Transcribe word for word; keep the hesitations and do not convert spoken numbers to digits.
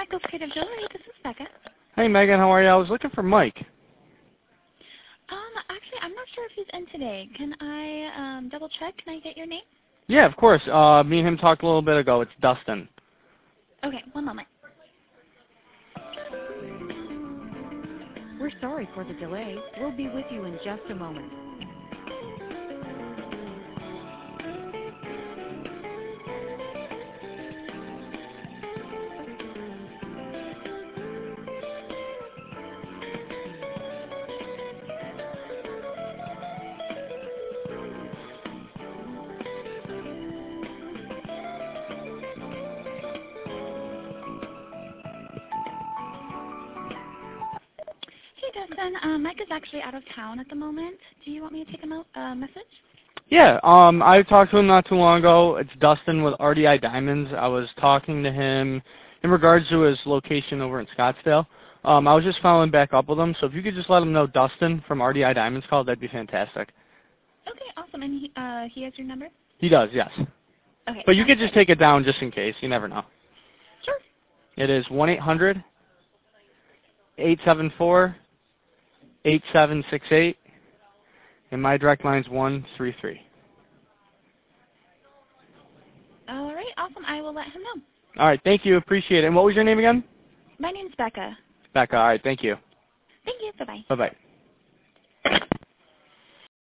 Michael's Creative Jewelry. This is Becca. Hey, Megan, how are you? I was looking for Mike. Um, actually, I'm not sure if he's in today. Can I um, double check? Can I get your name? Yeah, of course. Uh, me and him talked a little bit ago. It's Dustin. Okay, one moment. We're sorry for the delay. We'll be with you in just a moment. Hey, Dustin. Um, Mike is actually out of town at the moment. Do you want me to take a mo- uh, message? Yeah, um, I talked to him not too long ago. It's Dustin with R D I Diamonds. I was talking to him in regards to his location over in Scottsdale. Um, I was just following back up with him, so if you could just let him know Dustin from R D I Diamonds called, that'd be fantastic. Okay, awesome. And he, uh, he has your number? He does, yes. Okay. But you sounds could just good. take it down just in case. You never know. Sure. It is one eight hundred eight seven four eight seven six eight, and my direct line's one three three. All right, awesome. I will let him know. All right, thank you. Appreciate it. And what was your name again? My name's Becca. Becca. All right, thank you. Thank you. Bye-bye. Bye-bye.